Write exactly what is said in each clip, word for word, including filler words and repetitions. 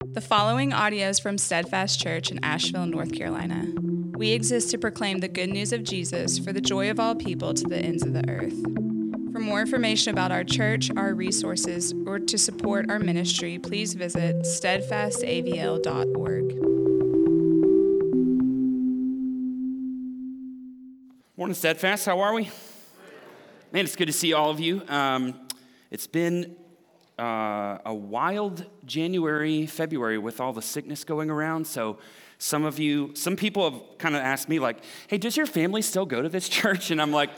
The following audio is from Steadfast Church in Asheville, North Carolina. We exist to proclaim the good news of Jesus for the joy of all people to the ends of the earth. For more information about our church, our resources, or to support our ministry, please visit steadfast a v l dot org. Morning, Steadfast. How are we? Man, it's good to see all of you. Um, it's been uh, a wild January, February with all the sickness going around. So some of you, some people have kind of asked me like, hey, does your family still go to this church? And I'm like,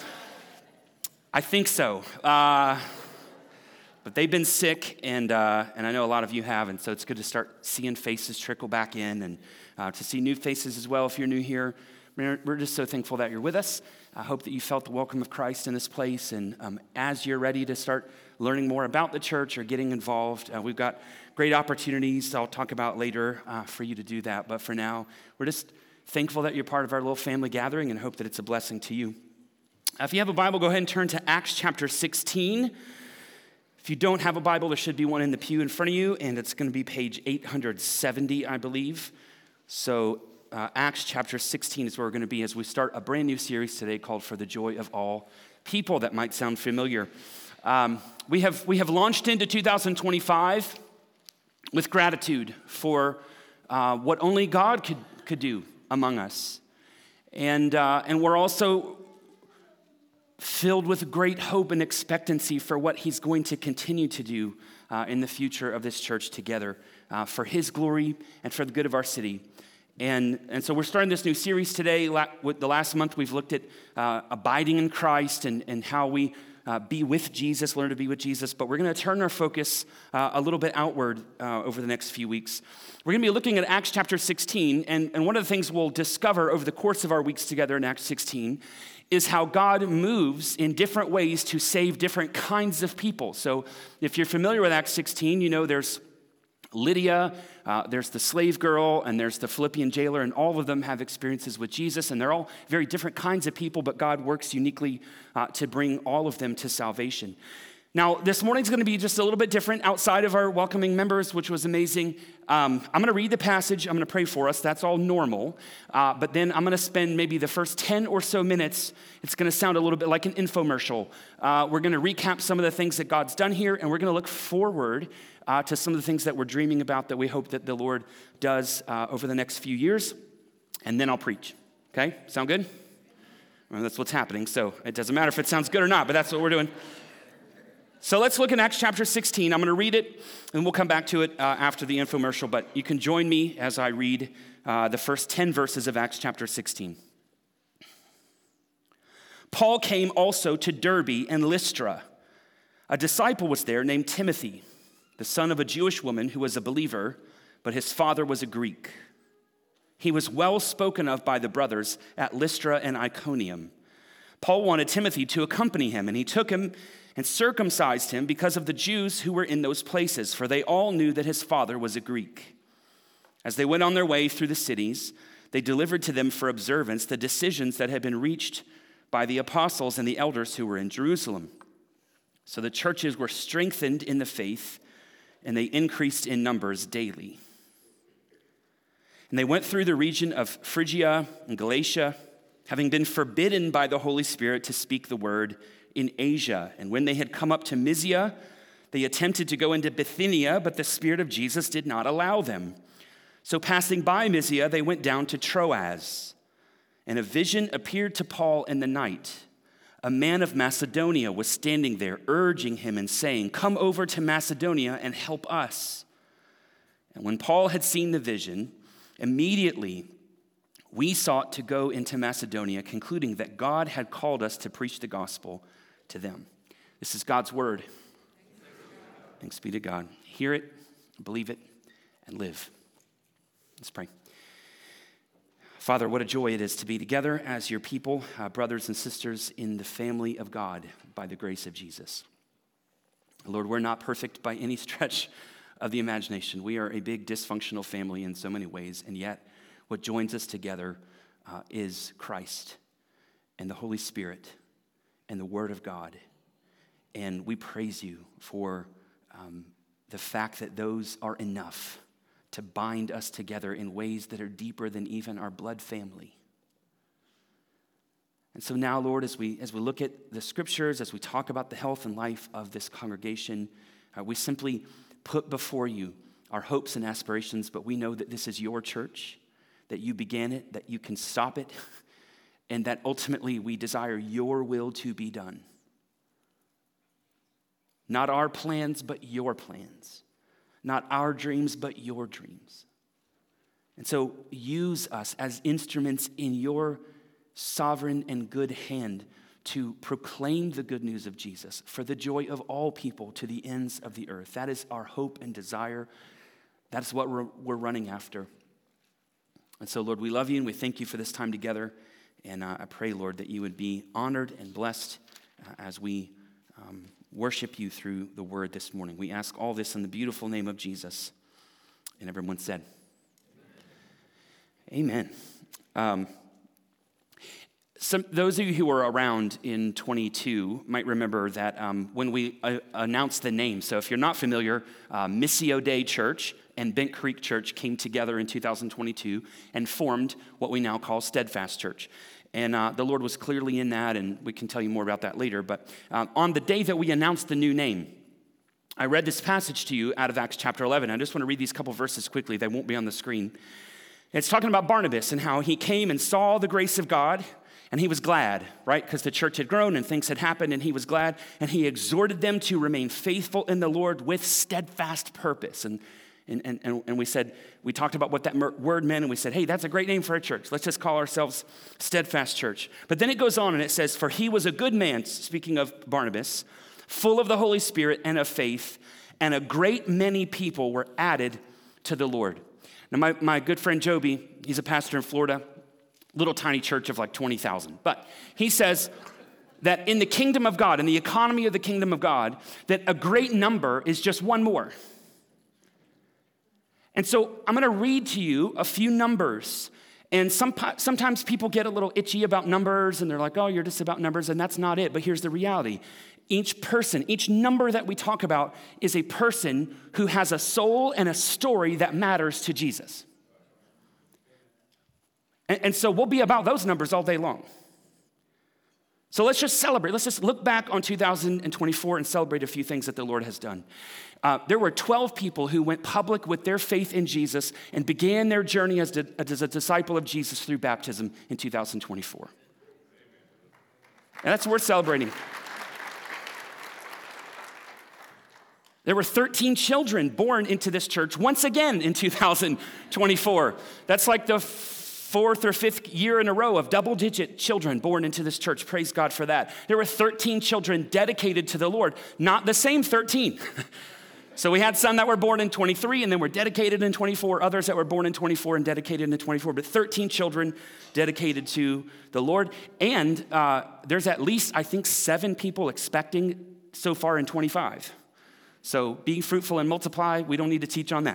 I think so. Uh, but they've been sick, and uh, and I know a lot of you have, and so it's good to start seeing faces trickle back in and uh, to see new faces as well if you're new here. We're just so thankful that you're with us. I hope that you felt the welcome of Christ in this place. And um, as you're ready to start learning more about the church or getting involved, uh, we've got great opportunities I'll talk about later uh, for you to do that. But for now, we're just thankful that you're part of our little family gathering and hope that it's a blessing to you. Uh, if you have a Bible, go ahead and turn to Acts chapter sixteen. If you don't have a Bible, there should be one in the pew in front of you, and it's going to be page eight hundred seventy, I believe. So Uh, Acts chapter sixteen is where we're going to be as we start a brand new series today called For the Joy of All People. That might sound familiar. Um, we have we have launched into two thousand twenty-five with gratitude for uh, what only God could, could do among us. And, uh, and we're also filled with great hope and expectancy for what he's going to continue to do uh, in the future of this church together uh, for his glory and for the good of our city. And, and so we're starting this new series today. The last month we've looked at uh, abiding in Christ and, and how we uh, be with Jesus, learn to be with Jesus. But we're going to turn our focus uh, a little bit outward uh, over the next few weeks. We're going to be looking at Acts chapter sixteen. And, and one of the things we'll discover over the course of our weeks together in Acts sixteen is how God moves in different ways to save different kinds of people. So if you're familiar with Acts sixteen, you know there's Lydia, uh, there's the slave girl, and there's the Philippian jailer, and all of them have experiences with Jesus, and they're all very different kinds of people, but God works uniquely uh, to bring all of them to salvation. Now, this morning's going to be just a little bit different outside of our welcoming members, which was amazing. Um, I'm going to read the passage. I'm going to pray for us. That's all normal. Uh, but then I'm going to spend maybe the first ten or so minutes. It's going to sound a little bit like an infomercial. Uh, we're going to recap some of the things that God's done here, and we're going to look forward uh, to some of the things that we're dreaming about that we hope that the Lord does uh, over the next few years. And then I'll preach. Okay? Sound good? Well, that's what's happening. So it doesn't matter if it sounds good or not, but that's what we're doing. So let's look at Acts chapter sixteen. I'm going to read it, and we'll come back to it uh, after the infomercial. But you can join me as I read uh, the first ten verses of Acts chapter sixteen. Paul came also to Derbe and Lystra. A disciple was there named Timothy, the son of a Jewish woman who was a believer, but his father was a Greek. He was well spoken of by the brothers at Lystra and Iconium. Paul wanted Timothy to accompany him, and he took him and circumcised him because of the Jews who were in those places, for they all knew that his father was a Greek. As they went on their way through the cities, they delivered to them for observance the decisions that had been reached by the apostles and the elders who were in Jerusalem. So the churches were strengthened in the faith, and they increased in numbers daily. And they went through the region of Phrygia and Galatia, having been forbidden by the Holy Spirit to speak the word in Asia. And when they had come up to Mysia, they attempted to go into Bithynia, but the Spirit of Jesus did not allow them. So passing by Mysia, they went down to Troas. And a vision appeared to Paul in the night. A man of Macedonia was standing there, urging him and saying, "Come over to Macedonia and help us." And when Paul had seen the vision, immediately we sought to go into Macedonia, concluding that God had called us to preach the gospel to them. This is God's word. Thanks be to God. Hear it, believe it, and live. Let's pray. Father, what a joy it is to be together as your people, uh, brothers and sisters in the family of God by the grace of Jesus. Lord, we're not perfect by any stretch of the imagination. We are a big dysfunctional family in so many ways, and yet what joins us together uh, is Christ and the Holy Spirit and the Word of God. And we praise you for um, the fact that those are enough to bind us together in ways that are deeper than even our blood family. And so now, Lord, as we as we look at the scriptures, as we talk about the health and life of this congregation, uh, we simply put before you our hopes and aspirations, but we know that this is your church, that you began it, that you can stop it, and that ultimately we desire your will to be done. Not our plans, but your plans. Not our dreams, but your dreams. And so use us as instruments in your sovereign and good hand to proclaim the good news of Jesus for the joy of all people to the ends of the earth. That is our hope and desire. That's what we're, we're running after. And so, Lord, we love you and we thank you for this time together. And uh, I pray, Lord, that you would be honored and blessed uh, as we um, worship you through the word this morning. We ask all this in the beautiful name of Jesus. And everyone said, Amen. Um, Some, those of you who were around in twenty-two might remember that um, when we uh, announced the name, so if you're not familiar, uh, Missio Dei Church and Bent Creek Church came together in two thousand twenty-two and formed what we now call Steadfast Church. And uh, the Lord was clearly in that, and we can tell you more about that later. But um, on the day that we announced the new name, I read this passage to you out of Acts chapter eleven. I just want to read these couple verses quickly. They won't be on the screen. It's talking about Barnabas and how he came and saw the grace of God. And he was glad, right? Because the church had grown and things had happened, and he was glad. And he exhorted them to remain faithful in the Lord with steadfast purpose. And and and, and we said, we talked about what that word meant, and we said, hey, that's a great name for a church. Let's just call ourselves Steadfast Church. But then it goes on and it says, for he was a good man, speaking of Barnabas, full of the Holy Spirit and of faith, and a great many people were added to the Lord. Now, my, my good friend Joby, he's a pastor in Florida, little tiny church of like twenty thousand. But he says that in the kingdom of God, in the economy of the kingdom of God, that a great number is just one more. And so I'm going to read to you a few numbers. And some, sometimes people get a little itchy about numbers, and they're like, oh, you're just about numbers, and that's not it. But here's the reality. Each person, each number that we talk about is a person who has a soul and a story that matters to Jesus. And so we'll be about those numbers all day long. So let's just celebrate. Let's just look back on two thousand twenty-four and celebrate a few things that the Lord has done. Uh, there were twelve people who went public with their faith in Jesus and began their journey as, di- as a disciple of Jesus through baptism in two thousand twenty-four. And that's worth celebrating. There were thirteen children born into this church once again in two thousand twenty-four. That's like the fourth or fifth year in a row of double-digit children born into this church. Praise God for that. There were thirteen children dedicated to the Lord, not the same thirteen. So we had some that were born in twenty-three and then were dedicated in twenty-four, others that were born in twenty-four and dedicated in twenty-four, but thirteen children dedicated to the Lord. And uh, there's at least, I think, seven people expecting so far in twenty-five. So be fruitful and multiply. We don't need to teach on that.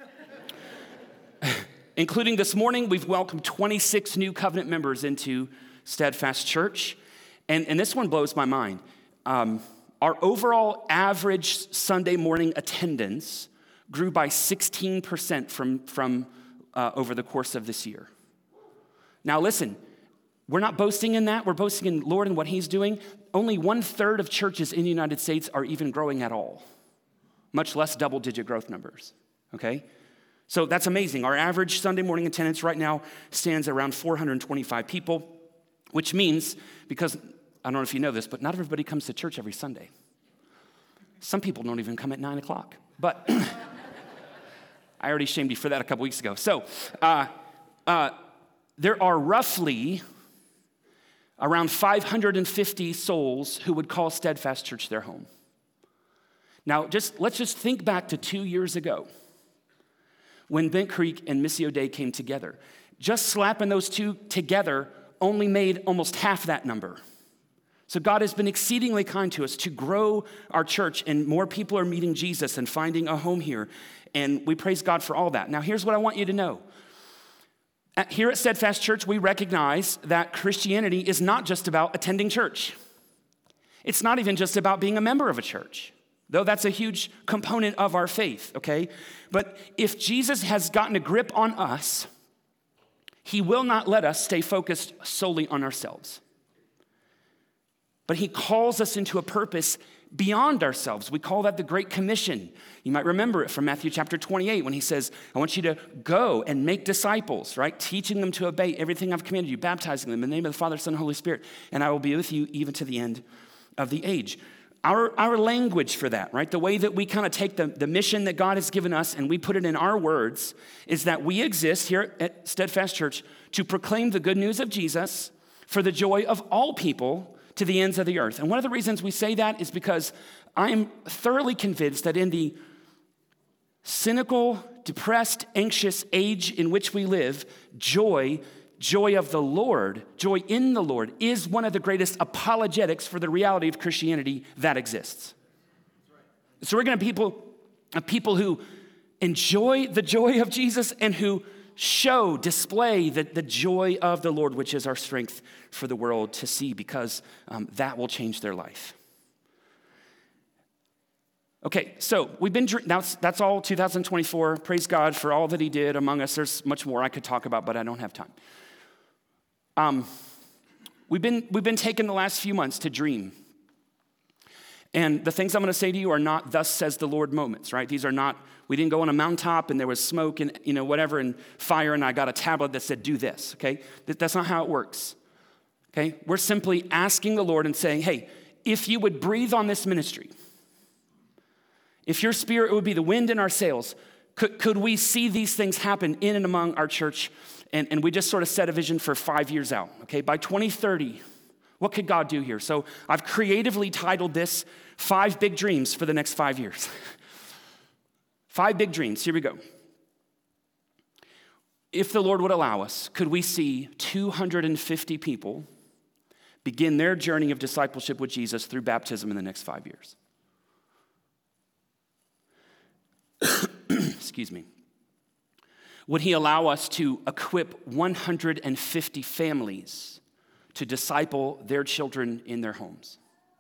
Including this morning, we've welcomed twenty-six new covenant members into Steadfast Church. And, and this one blows my mind. Um, our overall average Sunday morning attendance grew by sixteen percent from, from uh, over the course of this year. Now listen, we're not boasting in that. We're boasting in Lord and what he's doing. Only one third of churches in the United States are even growing at all, much less double-digit growth numbers, okay? So that's amazing. Our average Sunday morning attendance right now stands at around four hundred twenty-five people, which means, because I don't know if you know this, but not everybody comes to church every Sunday. Some people don't even come at nine o'clock. But I already shamed you for that a couple weeks ago. So uh, uh, there are roughly around five hundred fifty souls who would call Steadfast Church their home. Now, just let's just think back to two years ago, when Bent Creek and Missio Dei came together. Just slapping those two together only made almost half that number. So God has been exceedingly kind to us to grow our church, and more people are meeting Jesus and finding a home here. And we praise God for all that. Now, here's what I want you to know. At, here at Steadfast Church, we recognize that Christianity is not just about attending church. It's not even just about being a member of a church. though that's a huge component of our faith, okay? But if Jesus has gotten a grip on us, he will not let us stay focused solely on ourselves. But he calls us into a purpose beyond ourselves. We call that the Great Commission. You might remember it from Matthew chapter twenty-eight when he says, I want you to go and make disciples, right? Teaching them to obey everything I've commanded you, baptizing them in the name of the Father, Son, and Holy Spirit, and I will be with you even to the end of the age. Our, our language for that, right? The way that we kind of take the, the mission that God has given us and we put it in our words is that we exist here at Steadfast Church to proclaim the good news of Jesus for the joy of all people to the ends of the earth. And one of the reasons we say that is because I am thoroughly convinced that in the cynical, depressed, anxious age in which we live, joy, joy of the Lord, joy in the Lord is one of the greatest apologetics for the reality of Christianity that exists. So we're going to have people, uh, people who enjoy the joy of Jesus and who show, display the, the joy of the Lord, which is our strength for the world to see, because um, that will change their life. Okay, so we've been, that's, that's all two thousand twenty-four. Praise God for all that he did among us. There's much more I could talk about, but I don't have time. Um, we've been, we've been taking the last few months to dream. And the things I'm going to say to you are not thus says the Lord moments, right? These are not, we didn't go on a mountaintop and there was smoke and, you know, whatever, and fire, and I got a tablet that said, do this, okay? That's not how it works, okay? We're simply asking the Lord and saying, hey, if you would breathe on this ministry, if your spirit would be the wind in our sails, could, could we see these things happen in and among our church? And, and we just sort of set a vision for five years out, okay? By twenty thirty, what could God do here? So I've creatively titled this Five Big Dreams for the Next Five Years. Five big dreams, here we go. If the Lord would allow us, could we see two hundred fifty people begin their journey of discipleship with Jesus through baptism in the next five years? Excuse me. Would he allow us to equip one hundred fifty families to disciple their children in their homes?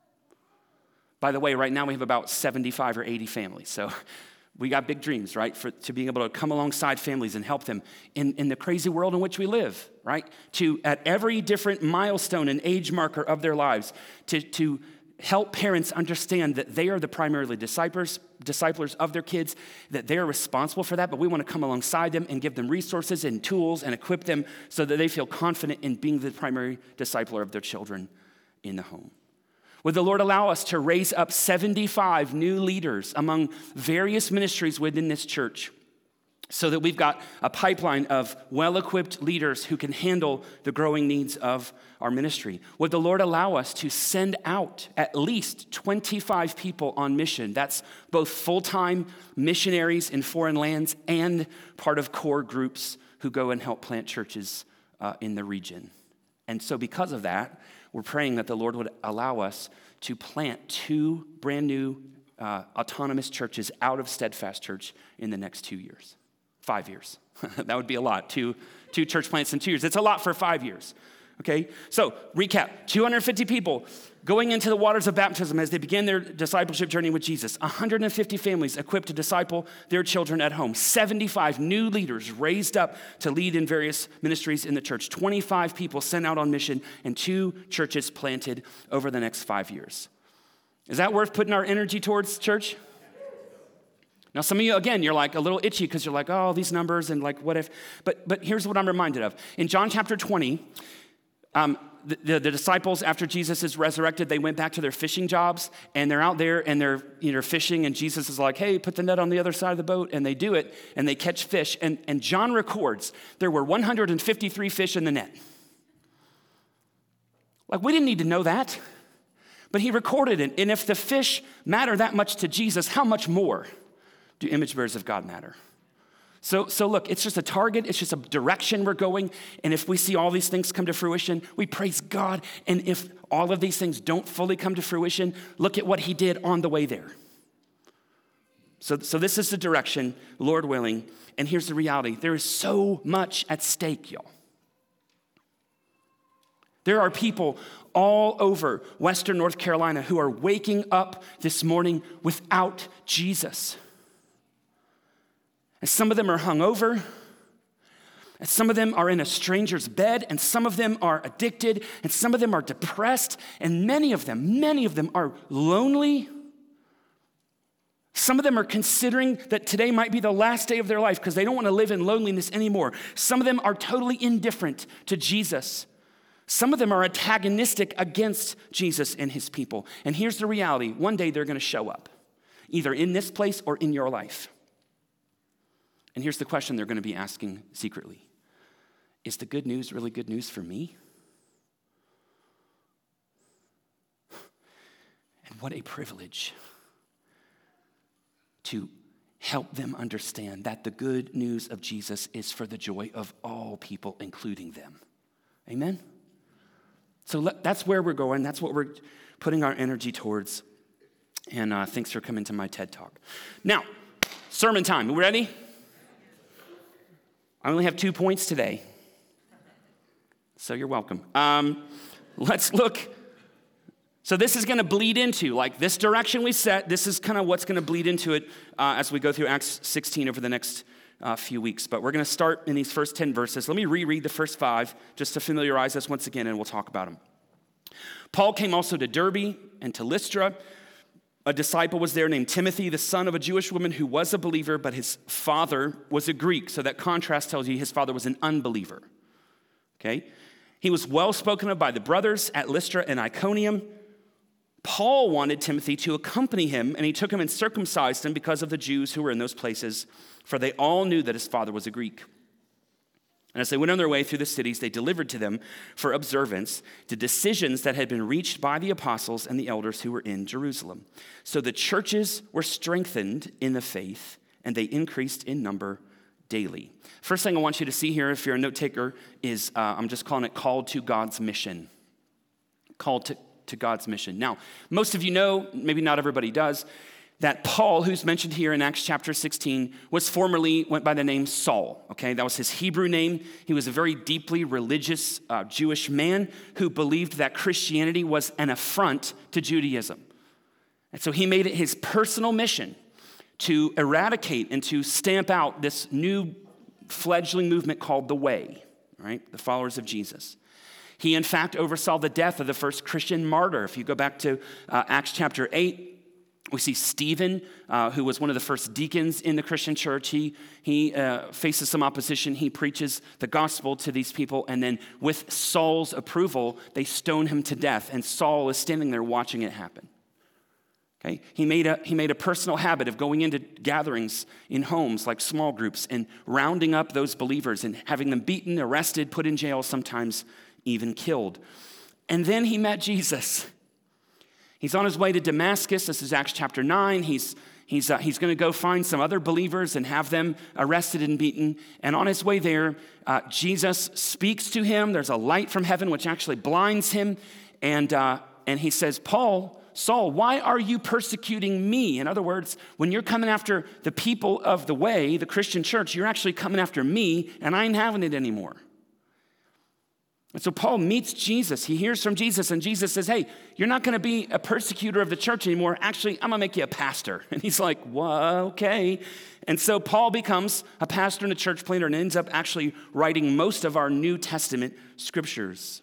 By the way, right now we have about seventy-five or eighty families, so we got big dreams, right, for to being able to come alongside families and help them in, in the crazy world in which we live, right? To, at every different milestone and age marker of their lives, to, to help parents understand that they are the primarily disciples, disciplers of their kids, that they are responsible for that, but we want to come alongside them and give them resources and tools and equip them so that they feel confident in being the primary discipler of their children in the home. Would the Lord allow us to raise up seventy-five new leaders among various ministries within this church so that we've got a pipeline of well-equipped leaders who can handle the growing needs of our ministry? Would the Lord allow us to send out at least twenty-five people on mission? That's both full-time missionaries in foreign lands and part of core groups who go and help plant churches uh, in the region. And so because of that, we're praying that the Lord would allow us to plant two brand new uh, autonomous churches out of Steadfast Church in the next two years. Five years. That would be a lot. Two, two church plants in two years. It's a lot for five years. Okay? So, recap. two hundred fifty people going into the waters of baptism as they begin their discipleship journey with Jesus. one hundred fifty families equipped to disciple their children at home. seventy-five new leaders raised up to lead in various ministries in the church. twenty-five people sent out on mission, and two churches planted over the next five years. Is that worth putting our energy towards, church? Now, some of you, again, you're like a little itchy because you're like, oh, these numbers and like, what if? But but here's what I'm reminded of. In John chapter twenty, um, the, the, the disciples, after Jesus is resurrected, they went back to their fishing jobs, and they're out there and they're you know fishing, and Jesus is like, hey, put the net on the other side of the boat, and they do it, and they catch fish. And, and John records there were one hundred fifty-three fish in the net. Like, we didn't need to know that, but he recorded it. And if the fish matter that much to Jesus, how much more do image bearers of God matter? So, so look, it's just a target. It's just a direction we're going. And if we see all these things come to fruition, we praise God. And if all of these things don't fully come to fruition, look at what he did on the way there. So, so this is the direction, Lord willing. And here's the reality. There is so much at stake, y'all. There are people all over Western North Carolina who are waking up this morning without Jesus. And some of them are hungover, and some of them are in a stranger's bed, and some of them are addicted, and some of them are depressed, and many of them, many of them are lonely. Some of them are considering that today might be the last day of their life because they don't want to live in loneliness anymore. Some of them are totally indifferent to Jesus. Some of them are antagonistic against Jesus and his people. And here's the reality. One day they're going to show up, either in this place or in your life. And here's the question they're going to be asking secretly. Is the good news really good news for me? And what a privilege to help them understand that the good news of Jesus is for the joy of all people, including them. Amen? So let, that's where we're going. That's what we're putting our energy towards. And uh, thanks for coming to my TED Talk. Now, sermon time. You ready? I only have two points today. So you're welcome. Um, let's look. So this is going to bleed into, like this direction we set, this is kind of what's going to bleed into it uh, as we go through Acts sixteen over the next uh, few weeks. But we're going to start in these first ten verses. Let me reread the first five just to familiarize us once again, and we'll talk about them. Paul came also to Derbe and to Lystra. A disciple was there named Timothy, the son of a Jewish woman who was a believer, but his father was a Greek. So that contrast tells you his father was an unbeliever. Okay? He was well spoken of by the brothers at Lystra and Iconium. Paul wanted Timothy to accompany him, and he took him and circumcised him because of the Jews who were in those places, for they all knew that his father was a Greek. And as they went on their way through the cities, they delivered to them for observance the decisions that had been reached by the apostles and the elders who were in Jerusalem. So the churches were strengthened in the faith, and they increased in number daily. First thing I want you to see here, if you're a note taker, is uh, I'm just calling it called to God's mission. Called to to God's mission. Now, most of you know, maybe not everybody does, that Paul, who's mentioned here in Acts chapter sixteen, was formerly, went by the name Saul, okay? That was his Hebrew name. He was a very deeply religious uh, Jewish man who believed that Christianity was an affront to Judaism. And so he made it his personal mission to eradicate and to stamp out this new fledgling movement called the Way, right? The followers of Jesus. He, in fact, oversaw the death of the first Christian martyr. If you go back to uh, Acts chapter eight, we see Stephen, uh, who was one of the first deacons in the Christian church. He, he uh, faces some opposition. He preaches the gospel to these people, and then with Saul's approval, they stone him to death, and Saul is standing there watching it happen. Okay? He made a, he made a personal habit of going into gatherings in homes, like small groups, and rounding up those believers and having them beaten, arrested, put in jail, sometimes even killed. And then he met Jesus. He's on his way to Damascus. This is Acts chapter nine. He's, he's, uh, he's going to go find some other believers and have them arrested and beaten. And on his way there, uh, Jesus speaks to him. There's a light from heaven which actually blinds him. And, uh, and he says, Paul, Saul, why are you persecuting me? In other words, when you're coming after the people of the Way, the Christian church, you're actually coming after me, and I ain't having it anymore. And so Paul meets Jesus. He hears from Jesus, and Jesus says, hey, you're not going to be a persecutor of the church anymore. Actually, I'm going to make you a pastor. And he's like, well, okay. And so Paul becomes a pastor and a church planter and ends up actually writing most of our New Testament scriptures.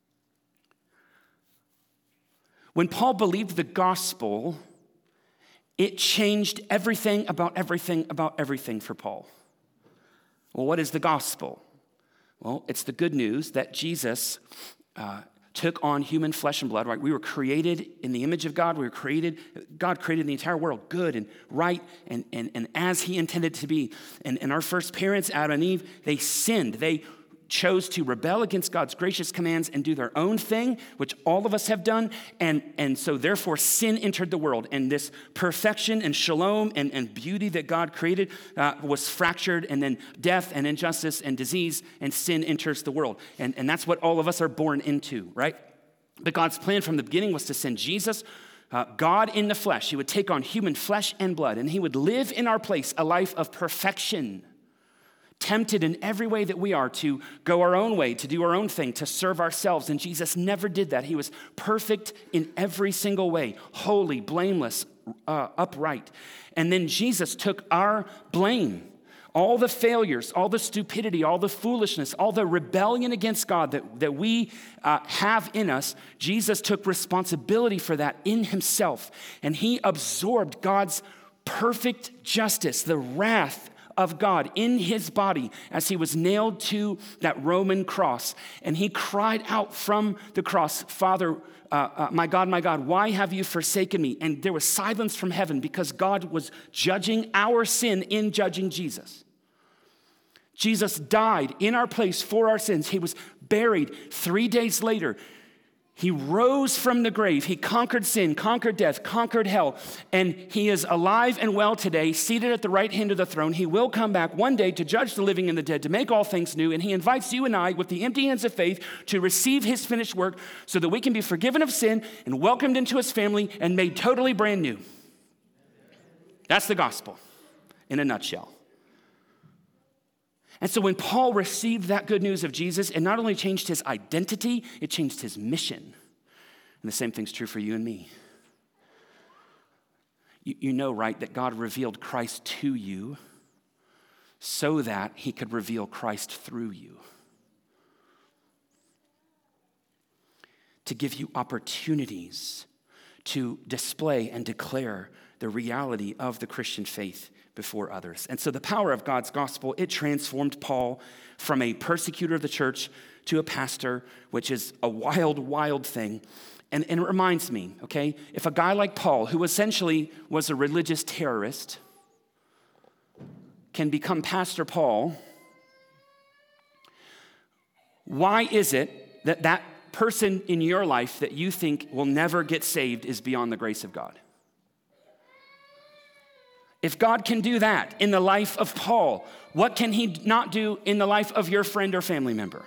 When Paul believed the gospel, it changed everything about everything about everything for Paul. Well, what is the gospel? Well, it's the good news that Jesus uh, took on human flesh and blood, right? We were created in the image of God. We were created, God created the entire world good and right and, and, and as he intended to be. And, and our first parents, Adam and Eve, they sinned. They chose to rebel against God's gracious commands and do their own thing, which all of us have done. And, and so therefore sin entered the world. And this perfection and shalom and, and beauty that God created uh, was fractured. And then death and injustice and disease and sin enters the world. And, and that's what all of us are born into, right? But God's plan from the beginning was to send Jesus, uh, God in the flesh. He would take on human flesh and blood. And he would live in our place a life of perfection, tempted in every way that we are to go our own way, to do our own thing, to serve ourselves. And Jesus never did that. He was perfect in every single way, holy, blameless, uh, upright. And then Jesus took our blame, all the failures, all the stupidity, all the foolishness, all the rebellion against God that, that we uh, have in us. Jesus took responsibility for that in himself. And he absorbed God's perfect justice, the wrath of God in his body as he was nailed to that Roman cross. And he cried out from the cross, Father, uh, uh, my God, my God, why have you forsaken me? And there was silence from heaven because God was judging our sin in judging Jesus. Jesus died in our place for our sins. He was buried. Three days later, he rose from the grave. He conquered sin, conquered death, conquered hell. And he is alive and well today, seated at the right hand of the throne. He will come back one day to judge the living and the dead, to make all things new. And he invites you and I with the empty hands of faith to receive his finished work so that we can be forgiven of sin and welcomed into his family and made totally brand new. That's the gospel in a nutshell. And so when Paul received that good news of Jesus, it not only changed his identity, it changed his mission. And the same thing's true for you and me. You, you know, right, that God revealed Christ to you so that he could reveal Christ through you. To give you opportunities to display and declare the reality of the Christian faith before others. And so the power of God's gospel, it transformed Paul from a persecutor of the church to a pastor, which is a wild, wild thing. And, and it reminds me, okay, if a guy like Paul, who essentially was a religious terrorist, can become Pastor Paul, why is it that that person in your life that you think will never get saved is beyond the grace of God? If God can do that in the life of Paul, what can he not do in the life of your friend or family member?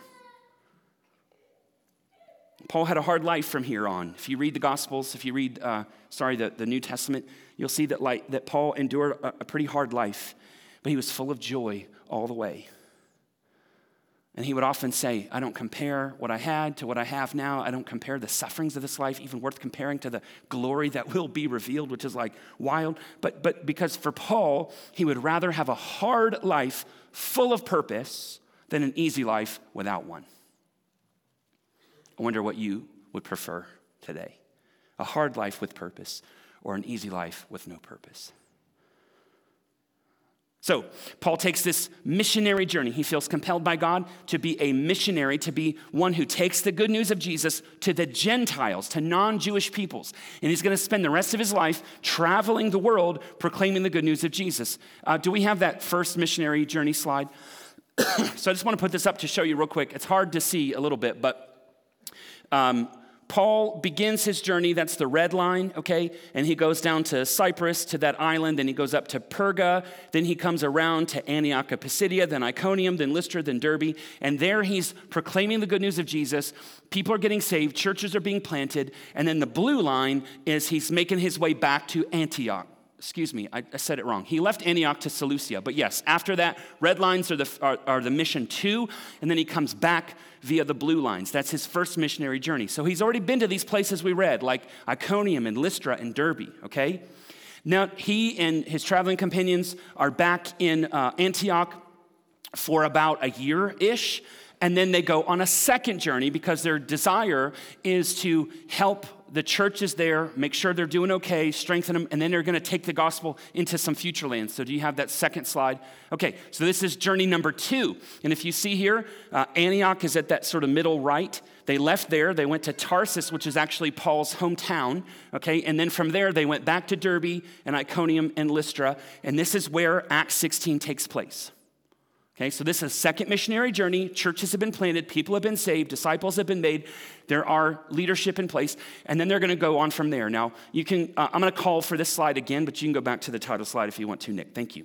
Paul had a hard life from here on. If you read the Gospels, if you read, uh, sorry, the, the New Testament, you'll see that, like, that Paul endured a, a pretty hard life, but he was full of joy all the way. And he would often say, I don't compare what I had to what I have now. I don't compare the sufferings of this life, even worth comparing to the glory that will be revealed, which is like wild. But, but because for Paul, he would rather have a hard life full of purpose than an easy life without one. I wonder what you would prefer today. A hard life with purpose or an easy life with no purpose. So Paul takes this missionary journey. He feels compelled by God to be a missionary, to be one who takes the good news of Jesus to the Gentiles, to non-Jewish peoples. And he's going to spend the rest of his life traveling the world proclaiming the good news of Jesus. Uh, do we have that first missionary journey slide? So I just want to put this up to show you real quick. It's hard to see a little bit, but um, Paul begins his journey, that's the red line, okay? And he goes down to Cyprus, to that island, then he goes up to Perga, then he comes around to Antioch of Pisidia, then Iconium, then Lystra, then Derbe, and there he's proclaiming the good news of Jesus. People are getting saved, churches are being planted, and then the blue line is he's making his way back to Antioch. Excuse me, I, I said it wrong. He left Antioch to Seleucia, but yes, after that, red lines are the, are, are the mission two, and then he comes back via the blue lines. That's his first missionary journey. So he's already been to these places we read, like Iconium and Lystra and Derbe, okay? Now, he and his traveling companions are back in uh, Antioch for about a year-ish, and then they go on a second journey because their desire is to help the churches there, make sure they're doing okay, strengthen them, and then they're going to take the gospel into some future lands. So do you have that second slide? Okay, so this is journey number two. And if you see here, uh, Antioch is at that sort of middle right. They left there. They went to Tarsus, which is actually Paul's hometown, okay? And then from there, they went back to Derbe and Iconium and Lystra. And this is where Acts sixteen takes place. Okay, so this is a second missionary journey. Churches have been planted, people have been saved, disciples have been made. There are leadership in place, and then they're going to go on from there. Now, you can. Uh, I'm going to call for this slide again, but you can go back to the title slide if you want to, Nick. Thank you.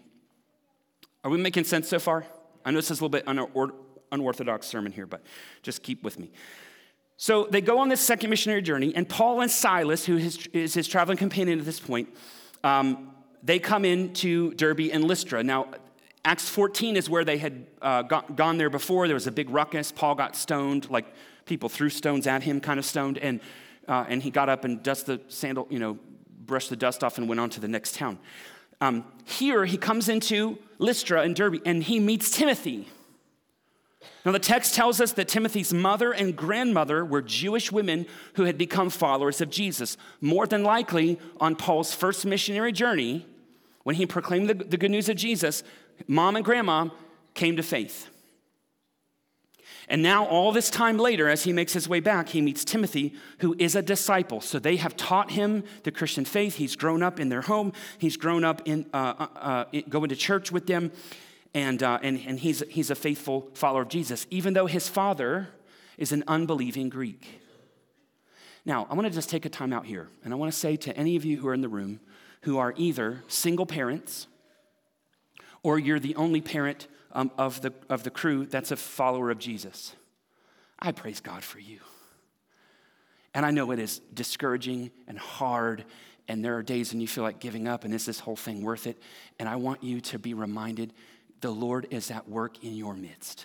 Are we making sense so far? I know this is a little bit unor- unorthodox sermon here, but just keep with me. So they go on this second missionary journey, and Paul and Silas, who is, is his traveling companion at this point, um, they come into Derbe and Lystra. Now, Acts fourteen is where they had uh, got, gone there before. There was a big ruckus. Paul got stoned, like people threw stones at him, kind of stoned. And uh, and he got up and dusted the sandal, you know, brushed the dust off and went on to the next town. Um, here he comes into Lystra and Derbe, and he meets Timothy. Now, the text tells us that Timothy's mother and grandmother were Jewish women who had become followers of Jesus. More than likely, on Paul's first missionary journey, when he proclaimed the, the good news of Jesus, mom and grandma came to faith. And now, all this time later, as he makes his way back, he meets Timothy, who is a disciple. So they have taught him the Christian faith. He's grown up in their home. He's grown up in uh, uh, uh, going to church with them. And, uh, and, and he's, he's a faithful follower of Jesus, even though his father is an unbelieving Greek. Now, I want to just take a time out here, and I want to say to any of you who are in the room who are either single parents or you're the only parent um, of, the, of the crew that's a follower of Jesus, I praise God for you. And I know it is discouraging and hard, and there are days when you feel like giving up, and is this whole thing worth it? And I want you to be reminded the Lord is at work in your midst.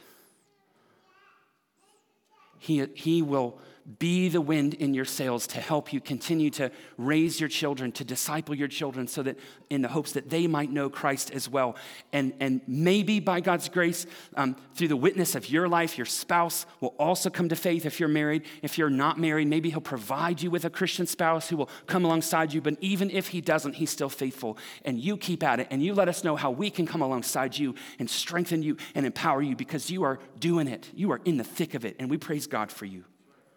He, he will be the wind in your sails to help you continue to raise your children, to disciple your children, so that in the hopes that they might know Christ as well. And, and maybe by God's grace, um, through the witness of your life, your spouse will also come to faith if you're married. If you're not married, maybe he'll provide you with a Christian spouse who will come alongside you. But even if he doesn't, he's still faithful. And you keep at it, and you let us know how we can come alongside you and strengthen you and empower you, because you are doing it. You are in the thick of it, and we praise God for you.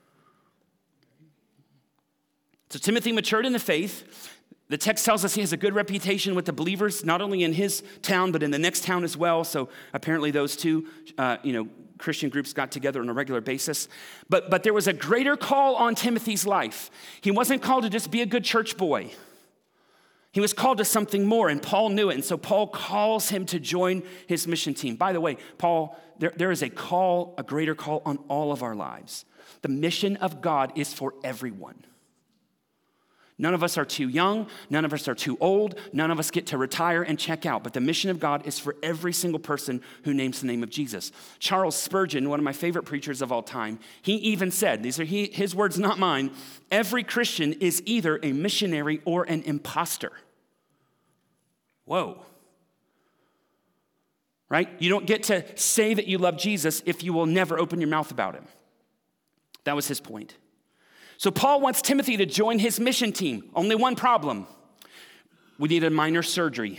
So Timothy matured in the faith. The text tells us he has a good reputation with the believers, not only in his town, but in the next town as well. So apparently those two, uh, you know, Christian groups got together on a regular basis. But, but there was a greater call on Timothy's life. He wasn't called to just be a good church boy. He was called to something more, and Paul knew it. And so Paul calls him to join his mission team. By the way, Paul, there, there is a call, a greater call on all of our lives. The mission of God is for everyone. None of us are too young. None of us are too old. None of us get to retire and check out. But the mission of God is for every single person who names the name of Jesus. Charles Spurgeon, one of my favorite preachers of all time, he even said, these are he, his words, not mine, every Christian is either a missionary or an imposter. Whoa. Right? You don't get to say that you love Jesus if you will never open your mouth about him. That was his point. So Paul wants Timothy to join his mission team. Only one problem. We need a minor surgery.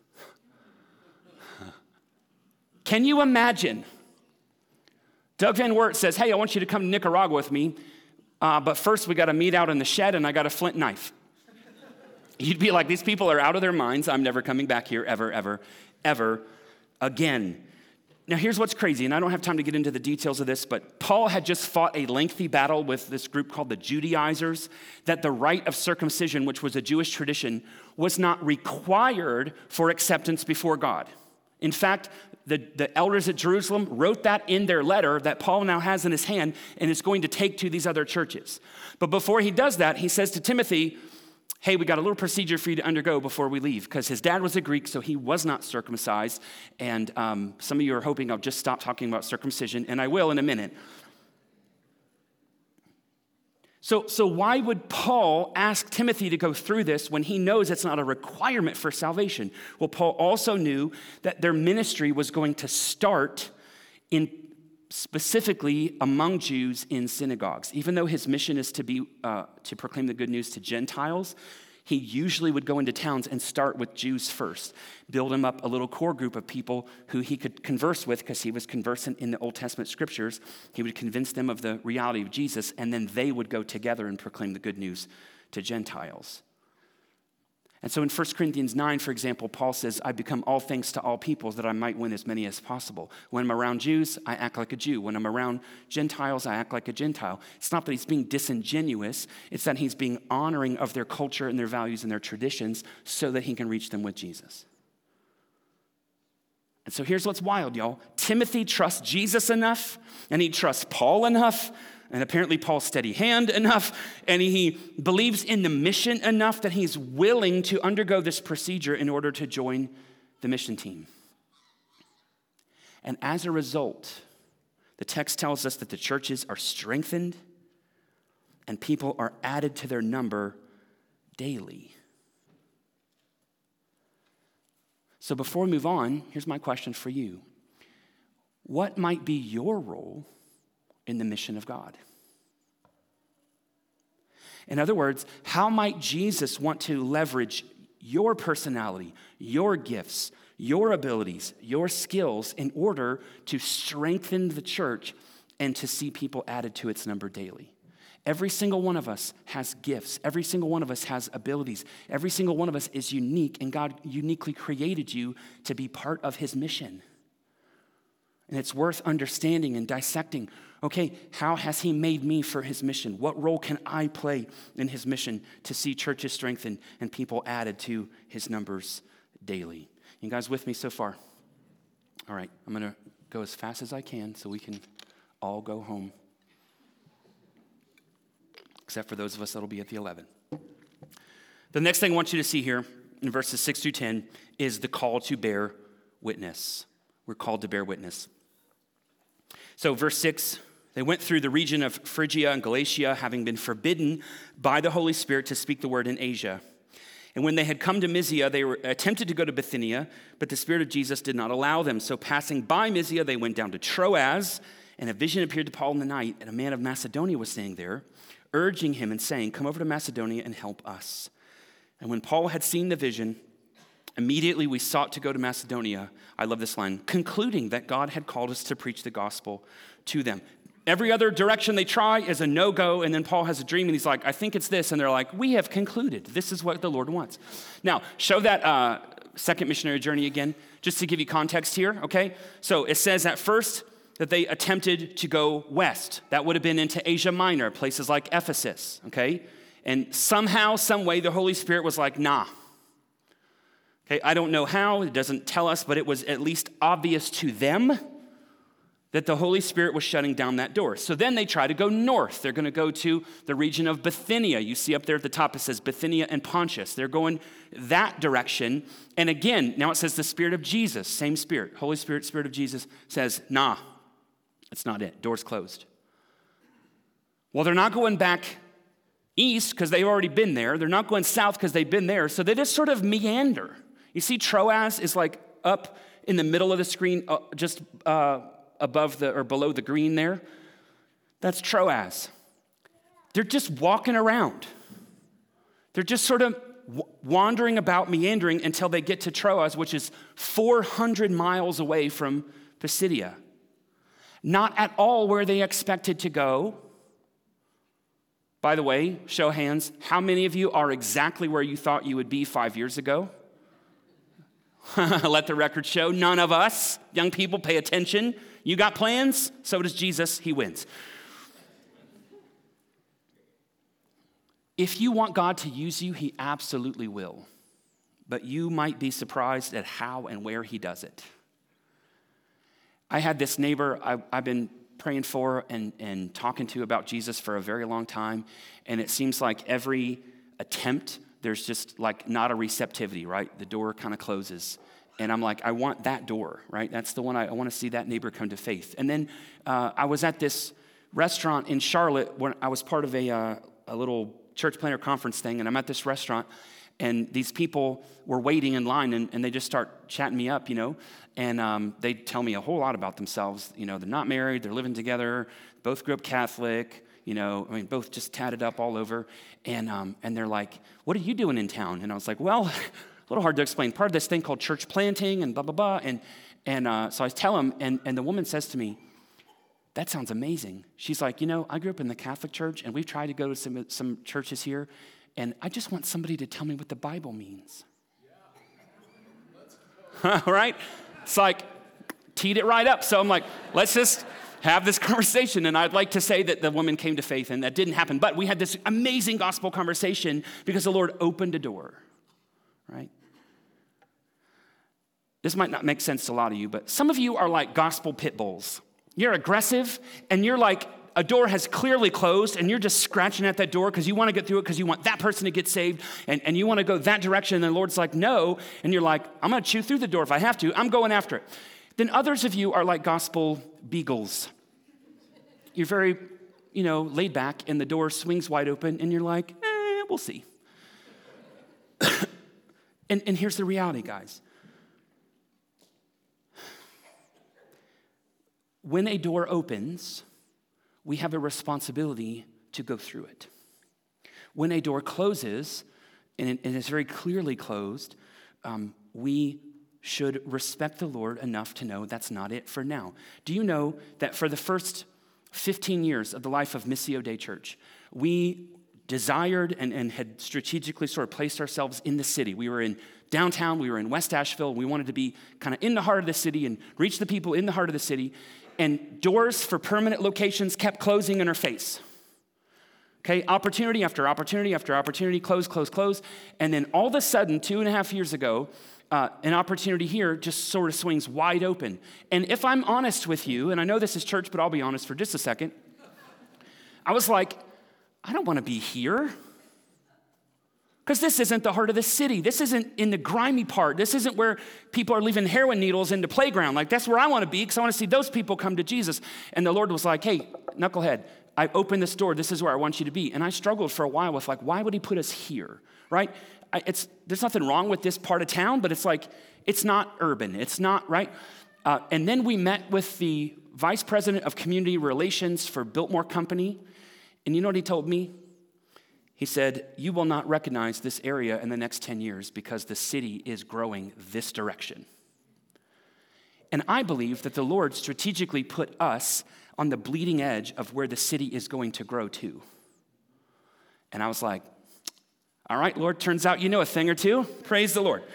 Can you imagine? Doug Van Wert says, hey, I want you to come to Nicaragua with me, uh, but first we got to meet out in the shed, and I got a flint knife. You'd be like, these people are out of their minds. I'm never coming back here ever, ever, ever again. Now, here's what's crazy, and I don't have time to get into the details of this, but Paul had just fought a lengthy battle with this group called the Judaizers, that the rite of circumcision, which was a Jewish tradition, was not required for acceptance before God. In fact, the, the elders at Jerusalem wrote that in their letter that Paul now has in his hand and is going to take to these other churches. But before he does that, he says to Timothy, hey, we got a little procedure for you to undergo before we leave, because his dad was a Greek, so he was not circumcised. And um, some of you are hoping I'll just stop talking about circumcision, and I will in a minute. So, so why would Paul ask Timothy to go through this when he knows it's not a requirement for salvation? Well, Paul also knew that their ministry was going to start in specifically among Jews in synagogues. Even though his mission is to be uh, to proclaim the good news to Gentiles, he usually would go into towns and start with Jews first, build him up a little core group of people who he could converse with because he was conversant in the Old Testament scriptures. He would convince them of the reality of Jesus, and then they would go together and proclaim the good news to Gentiles. And so in First Corinthians nine, for example, Paul says, I become all things to all peoples that I might win as many as possible. When I'm around Jews, I act like a Jew. When I'm around Gentiles, I act like a Gentile. It's not that he's being disingenuous. It's that he's being honoring of their culture and their values and their traditions so that he can reach them with Jesus. And so here's what's wild, y'all. Timothy trusts Jesus enough, and he trusts Paul enough, and apparently Paul's steady hand enough, and he believes in the mission enough that he's willing to undergo this procedure in order to join the mission team. And as a result, the text tells us that the churches are strengthened and people are added to their number daily. So before we move on, here's my question for you. What might be your role in the mission of God? In other words, how might Jesus want to leverage your personality, your gifts, your abilities, your skills in order to strengthen the church and to see people added to its number daily? Every single one of us has gifts. Every single one of us has abilities. Every single one of us is unique, and God uniquely created you to be part of his mission. And it's worth understanding and dissecting. Okay, how has he made me for his mission? What role can I play in his mission to see churches strengthened and people added to his numbers daily? You guys with me so far? All right, I'm going to go as fast as I can so we can all go home. Except for those of us that'll be at the eleven. The next thing I want you to see here in verses six through ten is the call to bear witness. We're called to bear witness. So verse six, they went through the region of Phrygia and Galatia, having been forbidden by the Holy Spirit to speak the word in Asia. And when they had come to Mysia, they were attempted to go to Bithynia, but the Spirit of Jesus did not allow them. So passing by Mysia, they went down to Troas, and a vision appeared to Paul in the night, and a man of Macedonia was staying there, urging him and saying, "Come over to Macedonia and help us." And when Paul had seen the vision, immediately we sought to go to Macedonia. I love this line, concluding that God had called us to preach the gospel to them. Every other direction they try is a no-go, and then Paul has a dream, and he's like, I think it's this, and they're like, we have concluded. This is what the Lord wants. Now, show that uh, second missionary journey again, just to give you context here, okay? So it says at first that they attempted to go west. That would have been into Asia Minor, places like Ephesus, okay? And somehow, some way, the Holy Spirit was like, nah. Okay, I don't know how, it doesn't tell us, but it was at least obvious to them that the Holy Spirit was shutting down that door. So then they try to go north. They're going to go to the region of Bithynia. You see up there at the top, it says Bithynia and Pontus. They're going that direction. And again, now it says the Spirit of Jesus, same Spirit. Holy Spirit, Spirit of Jesus says, nah, that's not it. Door's closed. Well, they're not going back east because they've already been there. They're not going south because they've been there. So they just sort of meander. You see Troas is like up in the middle of the screen, uh, just uh, above the or below the green there. That's Troas. They're just walking around. They're just sort of w- wandering about, meandering until they get to Troas, which is four hundred miles away from Pisidia. Not at all where they expected to go. By the way, show hands, how many of you are exactly where you thought you would be five years ago? Let the record show, none of us. Young people, pay attention. You got plans? So does Jesus. He wins. If you want God to use you, he absolutely will. But you might be surprised at how and where he does it. I had this neighbor I, I've been praying for and, and talking to about Jesus for a very long time, and it seems like every attempt, there's just like not a receptivity, right? The door kind of closes. And I'm like, I want that door, right? That's the one I, I want to see that neighbor come to faith. And then uh, I was at this restaurant in Charlotte when I was part of a, uh, a little church planner conference thing, and I'm at this restaurant, and these people were waiting in line, and, and they just start chatting me up, you know, and um, they tell me a whole lot about themselves. You know, they're not married, they're living together, both grew up Catholic, you know, I mean, both just tatted up all over, and um, and they're like, what are you doing in town? And I was like, well, a little hard to explain. Part of this thing called church planting and blah, blah, blah, and and uh, so I tell them, and, and the woman says to me, that sounds amazing. She's like, you know, I grew up in the Catholic Church, and we've tried to go to some, some churches here, and I just want somebody to tell me what the Bible means. Yeah. Right? It's like, teed it right up. So I'm like, let's just have this conversation. And I'd like to say that the woman came to faith, and that didn't happen. But we had this amazing gospel conversation because the Lord opened a door, right? This might not make sense to a lot of you, but some of you are like gospel pit bulls. You're aggressive, and you're like, a door has clearly closed, and you're just scratching at that door because you want to get through it because you want that person to get saved, and, and you want to go that direction, and the Lord's like, no, and you're like, I'm going to chew through the door if I have to. I'm going after it. then others of you are like gospel beagles. You're very, you know, laid back, and the door swings wide open, and you're like, eh, we'll see. and, and here's the reality, guys. When a door opens, we have a responsibility to go through it. When a door closes, and it, and it's very clearly closed, um, we should respect the Lord enough to know that's not it for now. Do you know that for the first fifteen years of the life of Missio Dei Church, we desired and, and had strategically sort of placed ourselves in the city. We were in downtown, we were in West Asheville, we wanted to be kind of in the heart of the city and reach the people in the heart of the city, and doors for permanent locations kept closing in our face. Okay, opportunity after opportunity after opportunity, close, close, close, and then all of a sudden, two and a half years ago, Uh, an opportunity here just sort of swings wide open. And if I'm honest with you, and I know this is church, but I'll be honest for just a second, I was like, I don't want to be here. Because this isn't the heart of the city. This isn't in the grimy part. This isn't where people are leaving heroin needles in the playground. Like, that's where I want to be, because I want to see those people come to Jesus. And the Lord was like, hey, knucklehead, I opened this door. This is where I want you to be. And I struggled for a while with, like, why would he put us here, right? I, it's there's nothing wrong with this part of town, but it's like, it's not urban. It's not, right? Uh, and then we met with the vice president of community relations for Biltmore Company. And you know what he told me? He said, you will not recognize this area in the next ten years because the city is growing this direction. And I believe that the Lord strategically put us on the bleeding edge of where the city is going to grow to. And I was like, all right, Lord, turns out you know a thing or two. Praise the Lord.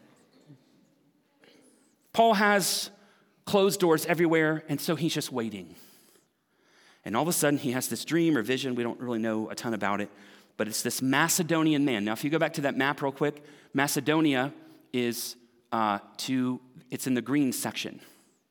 Paul has closed doors everywhere, and so he's just waiting. And all of a sudden, he has this dream or vision. We don't really know a ton about it, but it's this Macedonian man. Now, if you go back to that map real quick, Macedonia is uh, to, it's in the green section.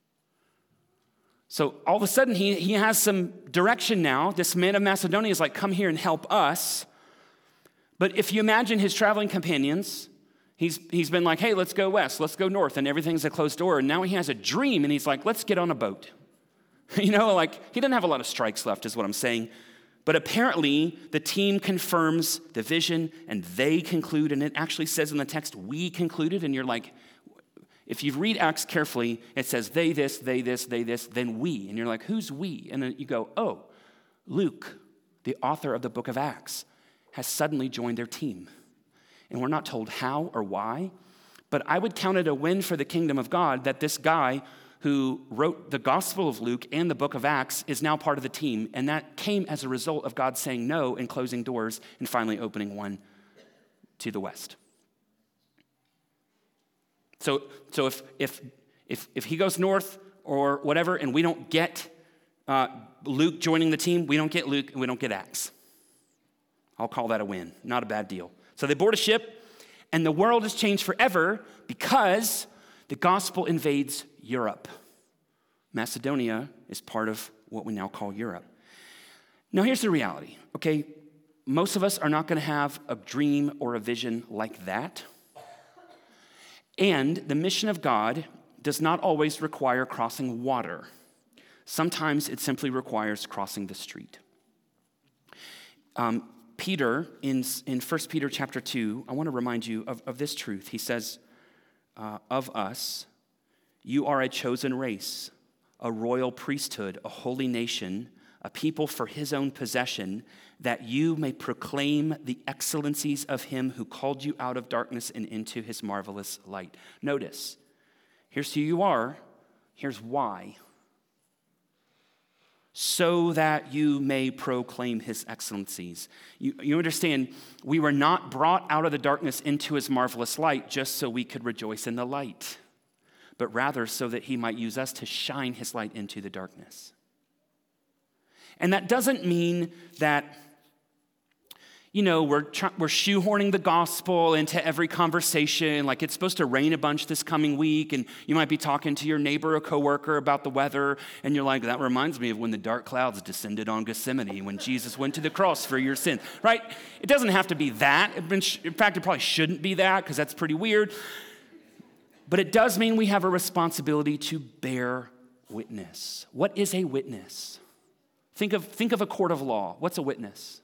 So all of a sudden, he, he has some direction now. This man of Macedonia is like, come here and help us. But if you imagine his traveling companions, he's he's been like, hey, let's go west, let's go north, and everything's a closed door. And now he has a dream, and he's like, let's get on a boat. You know, like, he doesn't have a lot of strikes left, is what I'm saying. But apparently, the team confirms the vision, and they conclude, and it actually says in the text, we concluded, and you're like, if you read Acts carefully, it says they this, they this, they this, then we. And you're like, who's we? And then you go, oh, Luke, the author of the book of Acts, has suddenly joined their team. And we're not told how or why, but I would count it a win for the kingdom of God that this guy who wrote the Gospel of Luke and the book of Acts is now part of the team, and that came as a result of God saying no and closing doors and finally opening one to the west. So, so if if if if he goes north or whatever, and we don't get uh, Luke joining the team, we don't get Luke, and we don't get Acts. I'll call that a win. Not a bad deal. So they board a ship, and the world has changed forever because the gospel invades Europe. Macedonia is part of what we now call Europe. Now, here's the reality, okay? Most of us are not going to have a dream or a vision like that. And the mission of God does not always require crossing water. Sometimes it simply requires crossing the street. Um, Peter, in, in First Peter chapter two, I want to remind you of, of this truth. He says, uh, of us, you are a chosen race, a royal priesthood, a holy nation, a people for his own possession, that you may proclaim the excellencies of him who called you out of darkness and into his marvelous light. Notice, here's who you are, here's why. So that you may proclaim his excellencies. You, you understand, we were not brought out of the darkness into his marvelous light just so we could rejoice in the light, but rather so that he might use us to shine his light into the darkness. And that doesn't mean that, you know, we're try- we're shoehorning the gospel into every conversation. Like, it's supposed to rain a bunch this coming week, and you might be talking to your neighbor or coworker about the weather, and you're like, that reminds me of when the dark clouds descended on Gethsemane when Jesus went to the cross for your sin, right? It doesn't have to be that. In fact, it probably shouldn't be that because that's pretty weird. But it does mean we have a responsibility to bear witness. What is a witness? Think of, think of a court of law. What's a witness?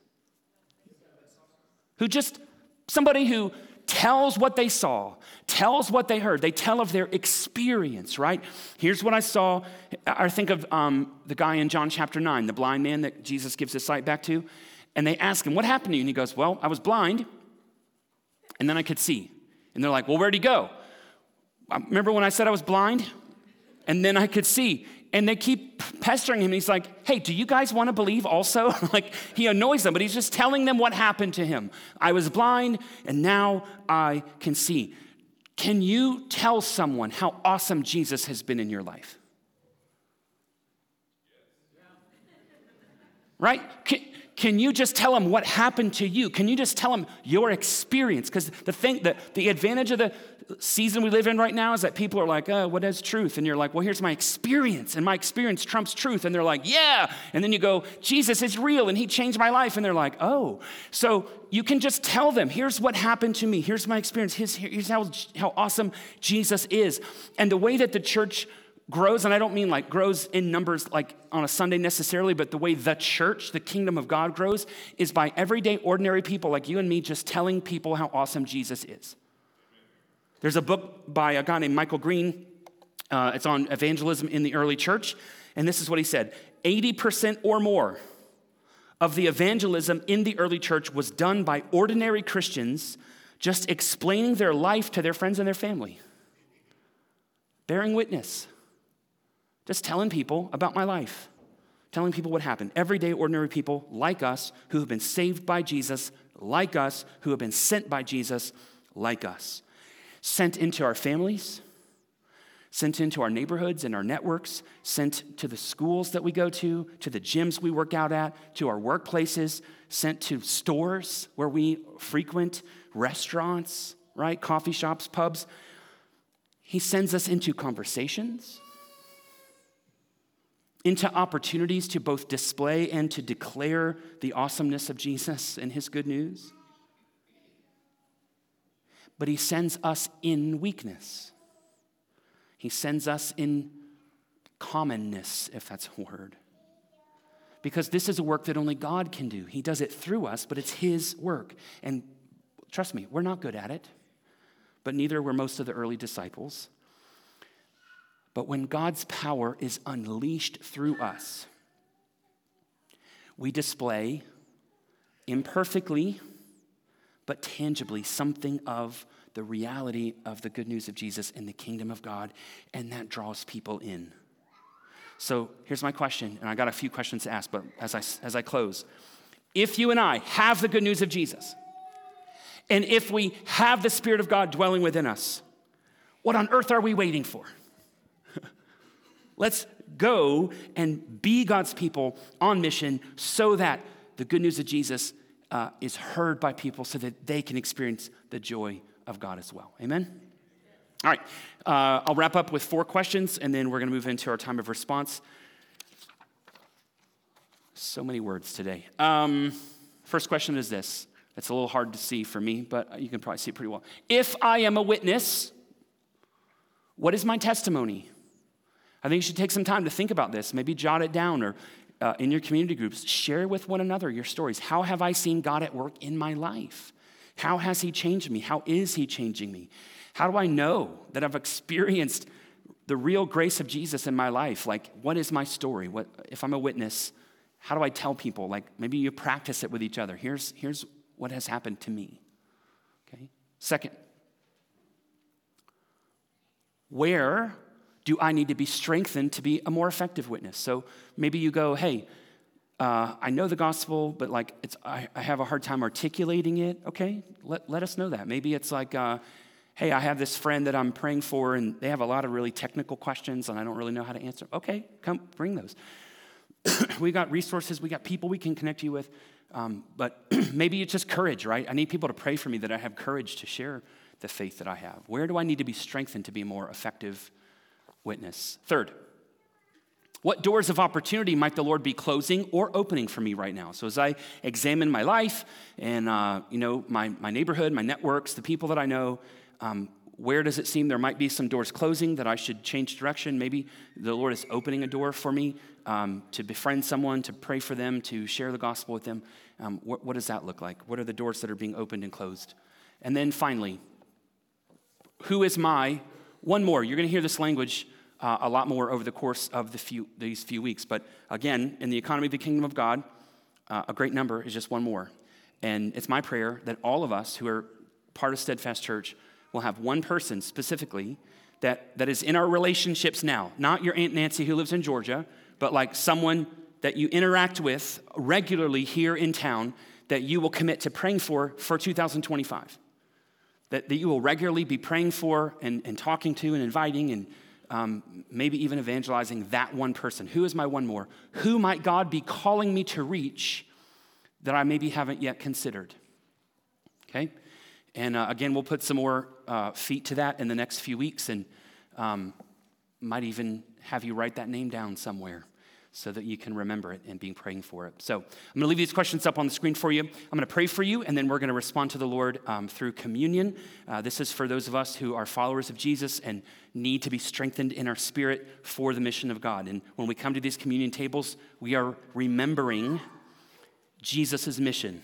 Who just, somebody who tells what they saw, tells what they heard. They tell of their experience, right? Here's what I saw. I think of um, the guy in John chapter nine, the blind man that Jesus gives his sight back to. And they ask him, what happened to you? And he goes, well, I was blind, and then I could see. And they're like, well, where'd he go? Remember when I said I was blind? And then I could see. And they keep pestering him. He's like, hey, do you guys want to believe also? Like, he annoys them, but he's just telling them what happened to him. I was blind, and now I can see. Can you tell someone how awesome Jesus has been in your life? Right? Can, can you just tell them what happened to you? Can you just tell them your experience? Because the thing, the, the advantage of the season we live in right now is that people are like, oh, what is truth? And you're like, well, here's my experience, and my experience trumps truth. And they're like, yeah. And then you go, Jesus is real, and he changed my life. And they're like, oh. So you can just tell them, here's what happened to me. Here's my experience. Here's, here's how, how awesome Jesus is. And the way that the church grows, and I don't mean like grows in numbers like on a Sunday necessarily, but the way the church, the kingdom of God grows, is by everyday ordinary people like you and me just telling people how awesome Jesus is. There's a book by a guy named Michael Green. Uh, it's on evangelism in the early church. And this is what he said. eighty percent or more of the evangelism in the early church was done by ordinary Christians just explaining their life to their friends and their family. Bearing witness. Just telling people about my life. Telling people what happened. Everyday ordinary people like us who have been saved by Jesus, like us who have been sent by Jesus, like us. Sent into our families, sent into our neighborhoods and our networks, sent to the schools that we go to, to the gyms we work out at, to our workplaces, sent to stores where we frequent, restaurants, right? Coffee shops, pubs. He sends us into conversations, into opportunities to both display and to declare the awesomeness of Jesus and his good news. But he sends us in weakness. He sends us in commonness, if that's a word. Because this is a work that only God can do. He does it through us, but it's his work. And trust me, we're not good at it, but neither were most of the early disciples. But when God's power is unleashed through us, we display imperfectly, but tangibly something of the reality of the good news of Jesus and the kingdom of God, and that draws people in. So here's my question, and I got a few questions to ask, but as I, as I close, if you and I have the good news of Jesus, and if we have the Spirit of God dwelling within us, what on earth are we waiting for? Let's go and be God's people on mission so that the good news of Jesus uh, is heard by people so that they can experience the joy of God as well. Amen? All right, uh, I'll wrap up with four questions, and then we're going to move into our time of response. So many words today. Um, first question is this. It's a little hard to see for me, but you can probably see it pretty well. If I am a witness, what is my testimony? I think you should take some time to think about this. Maybe jot it down or uh, in your community groups, share with one another your stories. How have I seen God at work in my life? How has he changed me? How is he changing me? How do I know that I've experienced the real grace of Jesus in my life? Like, what is my story? What if I'm a witness? How do I tell people? Like, maybe you practice it with each other. Here's, here's what has happened to me. Okay. Second, where do I need to be strengthened to be a more effective witness? So maybe you go, hey, uh, I know the gospel, but like it's I, I have a hard time articulating it. Okay, let, let us know that. Maybe it's like, uh, hey, I have this friend that I'm praying for, and they have a lot of really technical questions, and I don't really know how to answer. Okay, come bring those. We got resources, we got people we can connect you with, um, but maybe it's just courage, right? I need people to pray for me that I have courage to share the faith that I have. Where do I need to be strengthened to be a more effective witness? Third, what doors of opportunity might the Lord be closing or opening for me right now? So as I examine my life and uh, you know my, my neighborhood, my networks, the people that I know, um, where does it seem there might be some doors closing that I should change direction? Maybe the Lord is opening a door for me um, to befriend someone, to pray for them, to share the gospel with them. Um, what, what does that look like? What are the doors that are being opened and closed? And then finally, who is my one more? You're going to hear this language uh, a lot more over the course of the few these few weeks. But again, in the economy of the kingdom of God, uh, a great number is just one more. And it's my prayer that all of us who are part of Steadfast Church will have one person specifically that, that is in our relationships now. Not your Aunt Nancy who lives in Georgia, but like someone that you interact with regularly here in town that you will commit to praying for for two thousand twenty-five. That, that you will regularly be praying for and, and talking to and inviting and um, maybe even evangelizing that one person. Who is my one more? Who might God be calling me to reach that I maybe haven't yet considered? Okay? And uh, again, we'll put some more uh, feet to that in the next few weeks and um, might even have you write that name down somewhere so that you can remember it and be praying for it. So I'm going to leave these questions up on the screen for you. I'm going to pray for you, and then we're going to respond to the Lord um, through communion. Uh, this is for those of us who are followers of Jesus and need to be strengthened in our spirit for the mission of God. And when we come to these communion tables, we are remembering Jesus' mission.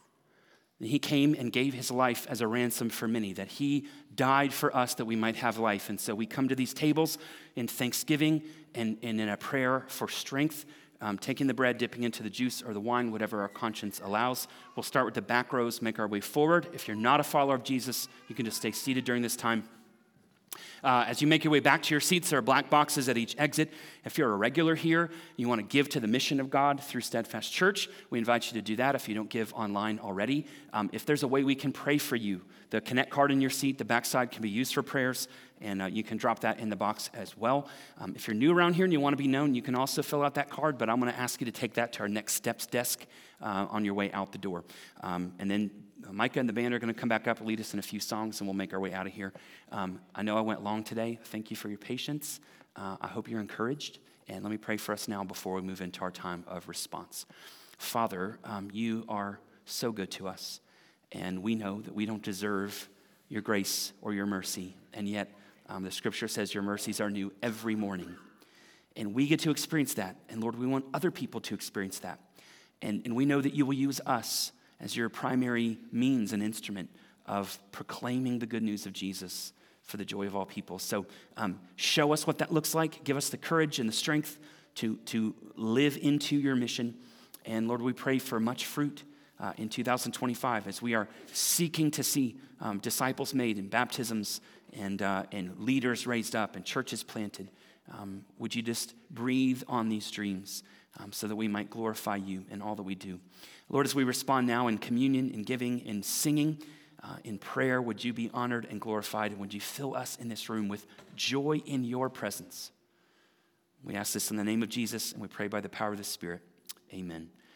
He came and gave his life as a ransom for many, that he died for us that we might have life. And so we come to these tables in thanksgiving and, and in a prayer for strength, um, taking the bread, dipping into the juice or the wine, whatever our conscience allows. We'll start with the back rows, make our way forward. If you're not a follower of Jesus, you can just stay seated during this time. Uh, as you make your way back to your seats, there are black boxes at each exit. If you're a regular here, you want to give to the mission of God through Steadfast Church, we invite you to do that if you don't give online already. Um, if there's a way we can pray for you, the Connect card in your seat, the backside can be used for prayers, and uh, you can drop that in the box as well. Um, if you're new around here and you want to be known, you can also fill out that card, but I'm going to ask you to take that to our Next Steps desk uh, on your way out the door. Um, and then Micah and the band are going to come back up and lead us in a few songs, and we'll make our way out of here. Um, I know I went long today. Thank you for your patience. Uh, I hope you're encouraged. And let me pray for us now before we move into our time of response. Father, um, you are so good to us, and we know that we don't deserve your grace or your mercy, and yet um, the scripture says your mercies are new every morning. And we get to experience that, and Lord, we want other people to experience that. And, and we know that you will use us as your primary means and instrument of proclaiming the good news of Jesus for the joy of all people. So um, show us what that looks like. Give us the courage and the strength to, to live into your mission. And Lord, we pray for much fruit uh, in two thousand twenty-five as we are seeking to see um, disciples made and baptisms and, uh, and leaders raised up and churches planted. Um, would you just breathe on these dreams um, so that we might glorify you in all that we do? Lord, as we respond now in communion, in giving, in singing, uh, in prayer, would you be honored and glorified, and would you fill us in this room with joy in your presence? We ask this in the name of Jesus, and we pray by the power of the Spirit. Amen.